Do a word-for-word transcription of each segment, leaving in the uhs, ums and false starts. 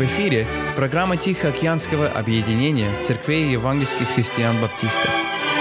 В эфире программа Тихоокеанского объединения церквей евангельских христиан-баптистов.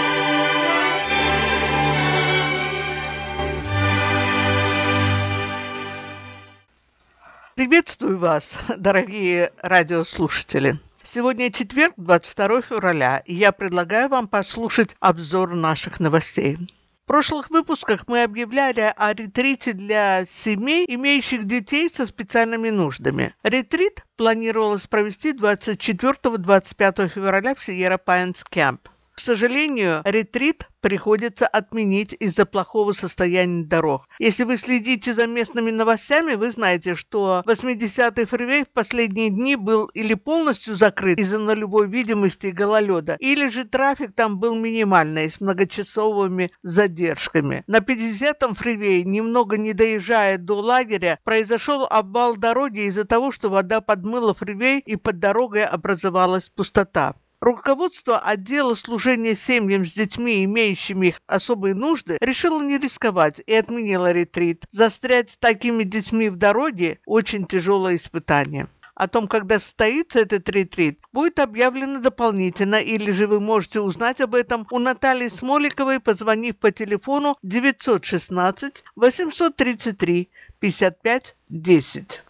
Приветствую вас, дорогие радиослушатели. Сегодня четверг, двадцать второе февраля, и я предлагаю вам послушать обзор наших новостей. В прошлых выпусках мы объявляли о ретрите для семей, имеющих детей со специальными нуждами. Ретрит планировалось провести двадцать четвёртого - двадцать пятого февраля в Sierra Pines Camp. К сожалению, ретрит приходится отменить из-за плохого состояния дорог. Если вы следите за местными новостями, вы знаете, что восьмидесятый фривей в последние дни был или полностью закрыт из-за нулевой видимости и гололеда, или же трафик там был минимальный, с многочасовыми задержками. На пятидесятом фривее, немного не доезжая до лагеря, произошел обвал дороги из-за того, что вода подмыла фривей и под дорогой образовалась пустота. Руководство отдела служения семьям с детьми, имеющими их особые нужды, решило не рисковать и отменило ретрит. Застрять с такими детьми в дороге – очень тяжелое испытание. О том, когда состоится этот ретрит, будет объявлено дополнительно, или же вы можете узнать об этом у Натальи Смоликовой, позвонив по телефону девятьсот шестнадцать восемьсот тридцать три пятьдесят пять десять.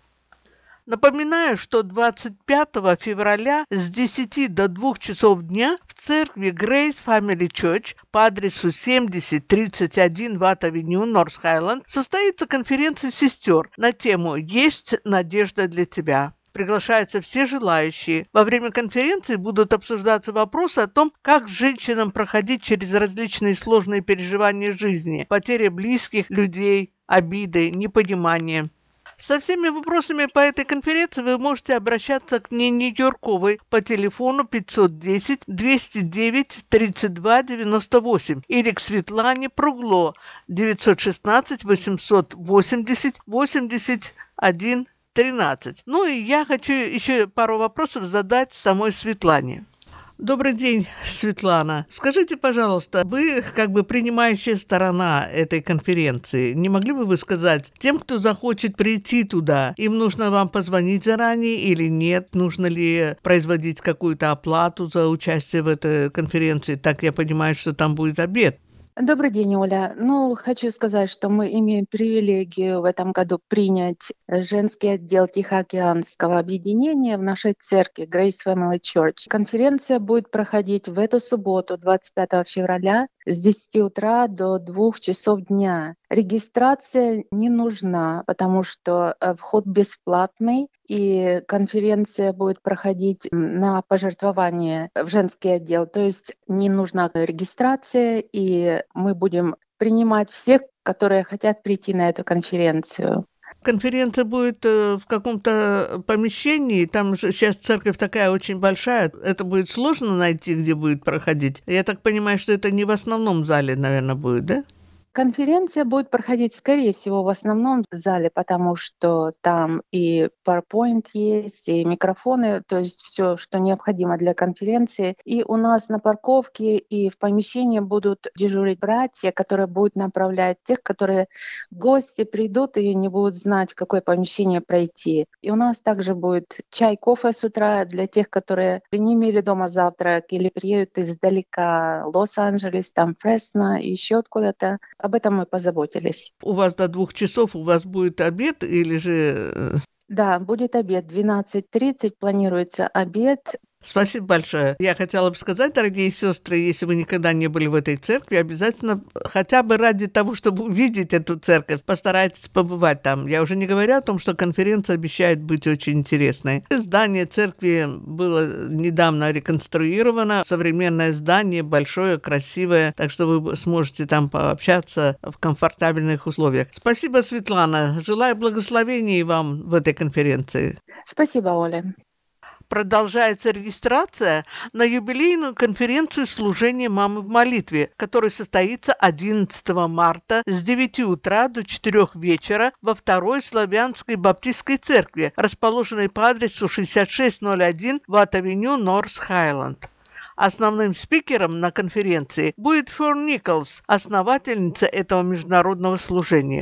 Напоминаю, что двадцать пятого февраля с десяти до двух часов дня в церкви Grace Family Church по адресу семьдесят тридцать один Ватт-авеню, Норс-Хайленд, состоится конференция сестер на тему «Есть надежда для тебя». Приглашаются все желающие. Во время конференции будут обсуждаться вопросы о том, как женщинам проходить через различные сложные переживания жизни, потеря близких людей, обиды, непонимание. Со всеми вопросами по этой конференции вы можете обращаться к Нине Юрковой по телефону пятьсот десять двести девять тридцать два девяносто восемь или к Светлане Пругло девятьсот шестнадцать восемьсот восемьдесят восемьдесят один тринадцать. Ну и я хочу еще пару вопросов задать самой Светлане. Добрый день, Светлана. Скажите, пожалуйста, вы как бы принимающая сторона этой конференции. Не могли бы вы сказать тем, кто захочет прийти туда, им нужно вам позвонить заранее или нет? Нужно ли производить какую-то оплату за участие в этой конференции? Так я понимаю, что там будет обед. Добрый день, Оля. Ну, хочу сказать, что мы имеем привилегию в этом году принять женский отдел Тихоокеанского объединения в нашей церкви Grace Family Church. Конференция будет проходить в эту субботу, двадцать пятого февраля, с десяти утра до двух часов дня. Регистрация не нужна, потому что вход бесплатный, и конференция будет проходить на пожертвование в женский отдел. То есть не нужна регистрация, и мы будем принимать всех, которые хотят прийти на эту конференцию. Конференция будет в каком-то помещении, там же сейчас церковь такая очень большая, это будет сложно найти, где будет проходить. Я так понимаю, что это не в основном зале, наверное, будет, да? Конференция будет проходить, скорее всего, в основном зале, потому что там и PowerPoint есть, и микрофоны, то есть все, что необходимо для конференции. И у нас на парковке и в помещении будут дежурить братья, которые будут направлять тех, которые гости придут и не будут знать, в какое помещение пройти. И у нас также будет чай, кофе с утра для тех, которые не имели дома завтрак или приедут издалека, Лос-Анджелес, там Фресно и еще откуда-то. Об этом мы позаботились. У вас до двух часов у вас будет обед или же... Да, будет обед. двенадцать тридцать планируется обед. Спасибо большое. Я хотела бы сказать, дорогие сестры, если вы никогда не были в этой церкви, обязательно хотя бы ради того, чтобы увидеть эту церковь, постарайтесь побывать там. Я уже не говорю о том, что конференция обещает быть очень интересной. Здание церкви было недавно реконструировано. Современное здание, большое, красивое, так что вы сможете там пообщаться в комфортабельных условиях. Спасибо, Светлана. Желаю благословений вам в этой конференции. Спасибо, Оля. Продолжается регистрация на юбилейную конференцию служения мамы в молитве, которая состоится одиннадцатого марта с девяти утра до четырёх вечера во второй славянской баптистской церкви, расположенной по адресу шестьдесят шесть ноль один Ватт-авеню, Норс-Хайленд. Основным спикером на конференции будет Фёрн Николс, основательница этого международного служения.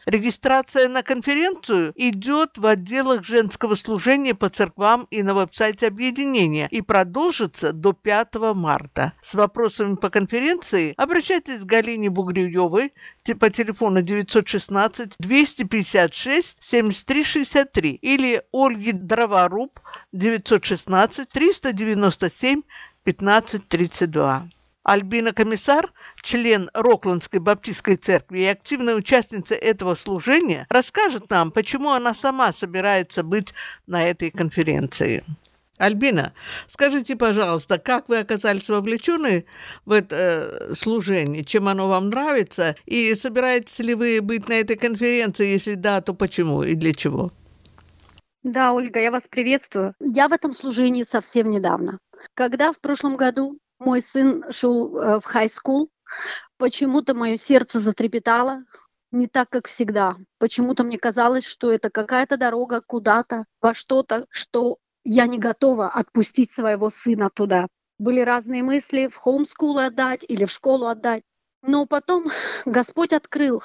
Регистрация на конференцию идет в отделах женского служения по церквам и на веб-сайте объединения и продолжится до пятого марта. С вопросами по конференции обращайтесь к Галине Бугрюевой по телефону девятьсот шестнадцать двести пятьдесят шесть семьдесят три шестьдесят три или Ольги Дроворуб девятьсот шестнадцать триста девяносто семь пятнадцать тридцать два. Альбина Комиссар, член Роклендской баптистской церкви и активная участница этого служения, расскажет нам, почему она сама собирается быть на этой конференции. Альбина, скажите, пожалуйста, как вы оказались вовлечены в это э, служение, чем оно вам нравится, и собираетесь ли вы быть на этой конференции, если да, то почему и для чего? Да, Ольга, я вас приветствую. Я в этом служении совсем недавно. Когда в прошлом году мой сын шел э, в хай-скул, почему-то мое сердце затрепетало, не так, как всегда. Почему-то мне казалось, что это какая-то дорога куда-то, во что-то, что я не готова отпустить своего сына туда. Были разные мысли, в хоум-скул отдать или в школу отдать. Но потом Господь открыл,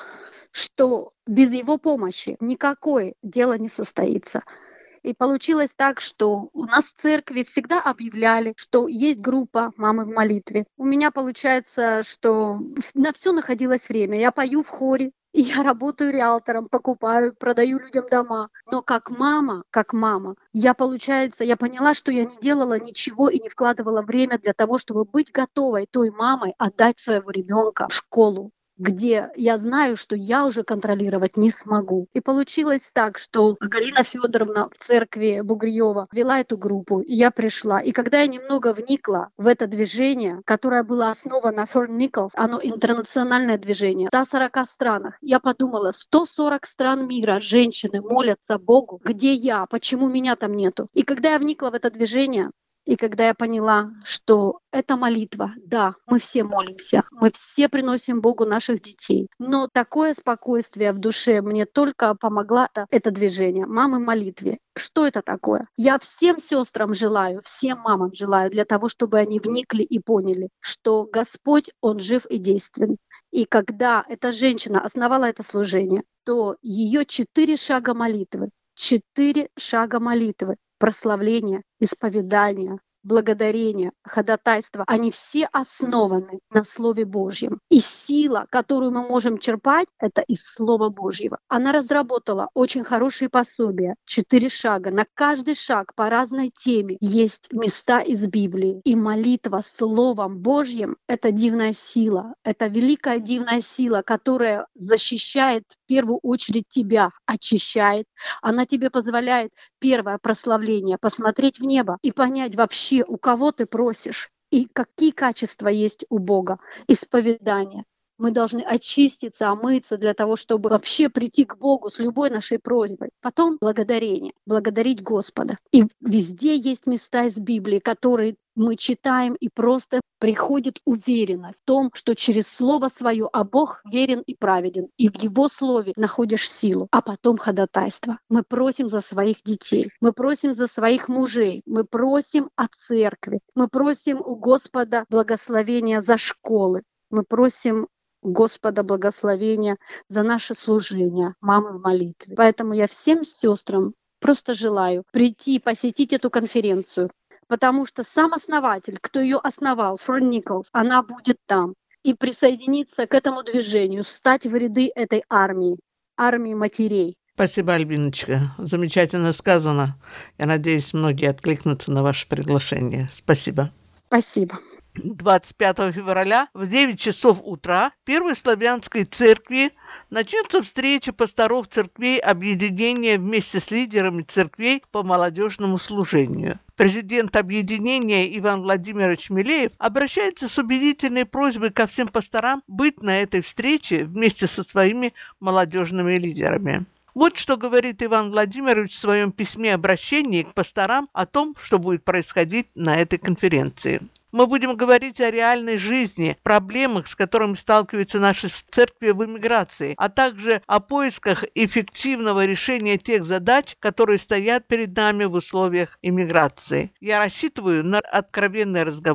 что без его помощи никакое дело не состоится. И получилось так, что у нас в церкви всегда объявляли, что есть группа «Мамы в молитве». У меня получается, что на все находилось время. Я пою в хоре, и я работаю риэлтором, покупаю, продаю людям дома. Но как мама, как мама, я, получается, я поняла, что я не делала ничего и не вкладывала время для того, чтобы быть готовой той мамой отдать своего ребенка в школу, где я знаю, что я уже контролировать не смогу. И получилось так, что Галина Федоровна в церкви Бугрюева вела эту группу, и я пришла. И когда я немного вникла в это движение, которое было основано Ферн Николс, оно интернациональное движение, в ста сорока странах, я подумала, сто сорок стран мира женщины молятся Богу, где я, почему меня там нету? И когда я вникла в это движение, и когда я поняла, что это молитва, да, мы все молимся, мы все приносим Богу наших детей, но такое спокойствие в душе мне только помогла это движение «Мамы в молитве». Что это такое? Я всем сестрам желаю, всем мамам желаю, для того, чтобы они вникли и поняли, что Господь, Он жив и действен. И когда эта женщина основала это служение, то ее четыре шага молитвы, четыре шага молитвы, прославление, исповедание, благодарение, ходатайство, они все основаны на Слове Божьем. И сила, которую мы можем черпать, это из Слова Божьего. Она разработала очень хорошие пособия, четыре шага. На каждый шаг по разной теме есть места из Библии. И молитва Словом Божьим — это дивная сила, это великая дивная сила, которая защищает в первую очередь тебя, очищает. Она тебе позволяет, первое, прославление, посмотреть в небо и понять вообще, у кого ты просишь и какие качества есть у Бога. Исповедание. Мы должны очиститься, омыться для того, чтобы вообще прийти к Богу с любой нашей просьбой. Потом благодарение, благодарить Господа. И везде есть места из Библии, которые мы читаем, и просто приходит уверенность в том, что через Слово Свое, а Бог верен и праведен, и в Его Слове находишь силу. А потом ходатайство. Мы просим за своих детей, мы просим за своих мужей, мы просим о церкви, мы просим у Господа благословения за школы, мы просим Господа благословения за наше служение, мамы в молитве. Поэтому я всем сестрам просто желаю прийти, посетить эту конференцию, потому что сам основатель, кто ее основал, Ферн Николс, она будет там. И присоединиться к этому движению, стать в ряды этой армии, армии матерей. Спасибо, Альбиночка. Замечательно сказано. Я надеюсь, многие откликнутся на ваше приглашение. Спасибо. Спасибо. двадцать пятого февраля в девять часов утра в Первой Славянской церкви начнется встреча пасторов церквей объединения вместе с лидерами церквей по молодежному служению. Президент объединения Иван Владимирович Милеев обращается с убедительной просьбой ко всем пасторам быть на этой встрече вместе со своими молодежными лидерами. Вот что говорит Иван Владимирович в своем письме обращении к пасторам о том, что будет происходить на этой конференции. Мы будем говорить о реальной жизни, проблемах, с которыми сталкиваются наши церкви в эмиграции, а также о поисках эффективного решения тех задач, которые стоят перед нами в условиях эмиграции. Я рассчитываю на откровенный разговор.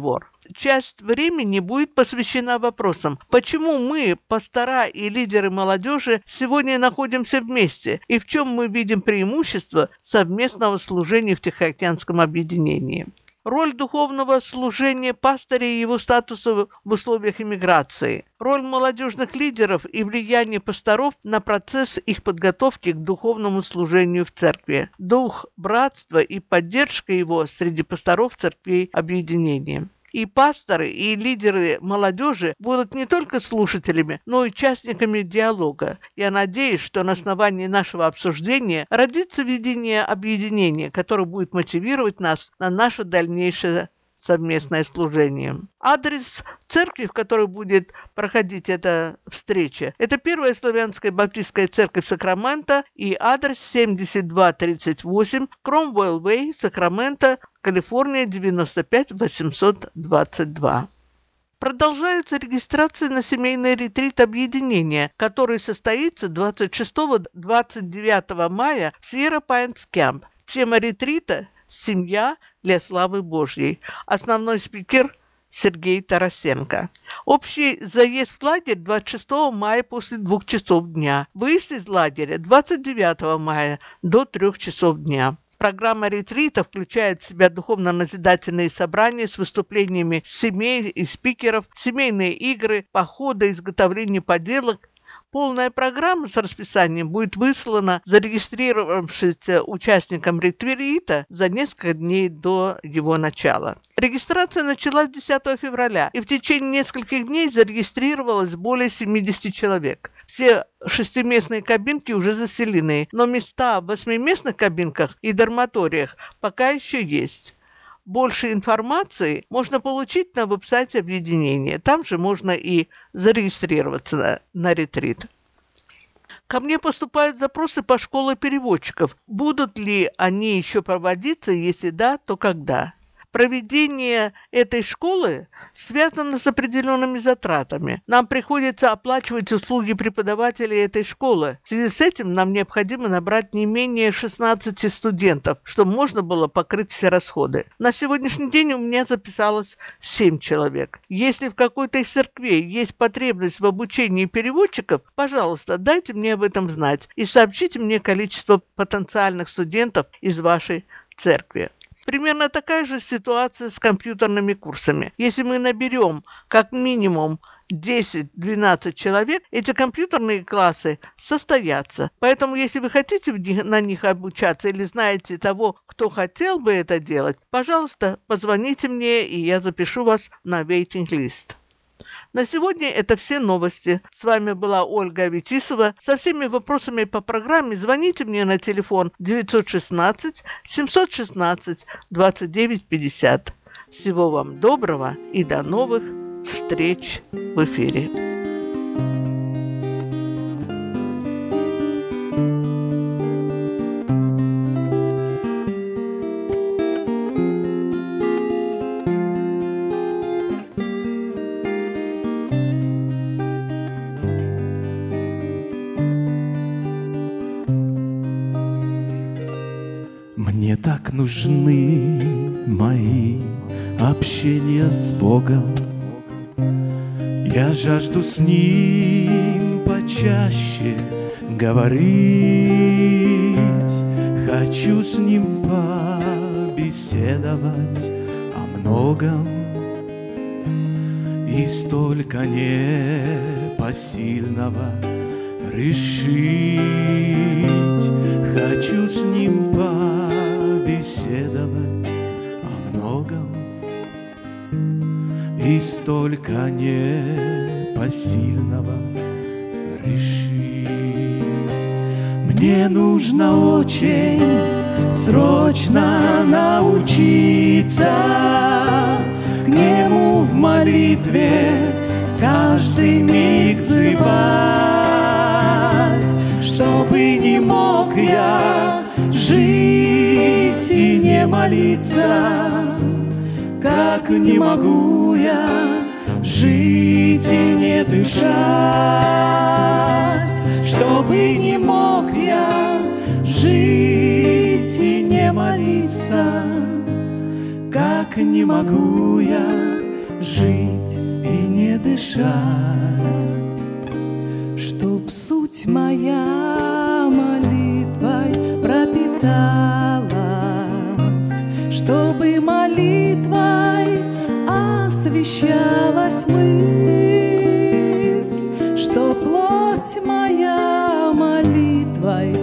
часть времени будет посвящена вопросам, почему мы, пастора и лидеры молодежи, сегодня находимся вместе и в чем мы видим преимущество совместного служения в Тихоокеанском объединении. Роль духовного служения пастыря и его статуса в условиях иммиграции. Роль молодежных лидеров и влияние пасторов на процесс их подготовки к духовному служению в церкви. Дух братства и поддержка его среди пасторов церквей объединения. И пасторы, и лидеры молодежи будут не только слушателями, но и участниками диалога. Я надеюсь, что на основании нашего обсуждения родится видение объединения, которое будет мотивировать нас на наше дальнейшее совместное служение. Адрес церкви, в которой будет проходить эта встреча, это Первая славянская баптистская церковь Сакраменто и адрес семьдесят два тридцать восемь Кромвелл Вэй, Сакраменто, Калифорния, девяносто пять восемьсот двадцать два. Продолжается регистрация на семейный ретрит объединения, который состоится двадцать шестого - двадцать девятого мая в Сьерра Пайнс Кэмп. Тема ретрита – «Семья для славы Божьей». Основной спикер – Сергей Тарасенко. Общий заезд в лагерь двадцать шестого мая после двух часов дня. Выезд из лагеря двадцать девятого мая до трех часов дня. Программа ретрита включает в себя духовно-назидательные собрания с выступлениями семей и спикеров, семейные игры, походы, изготовление поделок. Полная программа с расписанием будет выслана зарегистрировавшимся участникам ретрита за несколько дней до его начала. Регистрация началась десятого февраля, и в течение нескольких дней зарегистрировалось более семидесяти человек. Все шестиместные кабинки уже заселены, но места в восьмиместных кабинках и дарматориях пока еще есть. Больше информации можно получить на веб-сайте объединения. Там же можно и зарегистрироваться на, на ретрит. Ко мне поступают запросы по школе переводчиков. Будут ли они еще проводиться? Если да, то когда? Проведение этой школы связано с определенными затратами. Нам приходится оплачивать услуги преподавателей этой школы. В связи с этим нам необходимо набрать не менее шестнадцати студентов, чтобы можно было покрыть все расходы. На сегодняшний день у меня записалось семь человек. Если в какой-то из церквей есть потребность в обучении переводчиков, пожалуйста, дайте мне об этом знать и сообщите мне количество потенциальных студентов из вашей церкви. Примерно такая же ситуация с компьютерными курсами. Если мы наберем как минимум десять-двенадцать человек, эти компьютерные классы состоятся. Поэтому, если вы хотите на них обучаться или знаете того, кто хотел бы это делать, пожалуйста, позвоните мне, и я запишу вас на waiting list. На сегодня это все новости. С вами была Ольга Аветисова. Со всеми вопросами по программе звоните мне на телефон девятьсот шестнадцать семьсот шестнадцать двадцать девять пятьдесят. Всего вам доброго и до новых встреч в эфире. Мне так нужны мои общения с Богом. Я жажду с Ним почаще говорить. Хочу с Ним побеседовать о многом. И столько непосильного решить. Хочу с Ним побеседовать о многом. И столько непосильного решить. Мне нужно очень срочно научиться к Нему в молитве каждый миг взывать, чтобы не мог я жить и не молиться, как не могу я жить и не дышать, чтобы не мог я жить и не молиться, как не могу я жить и не дышать, чтоб суть моя молитвой пропиталась, чтобы молитвой освещалась мысль, что плоть моя молитвой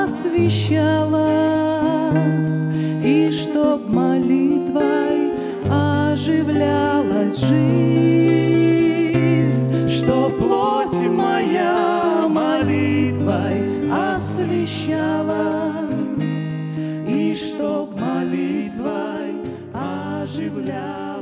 освещалась, и чтоб молитвой оживлялась жизнь, что плоть моя молитвой освещалась, и чтоб молитвой оживлялась.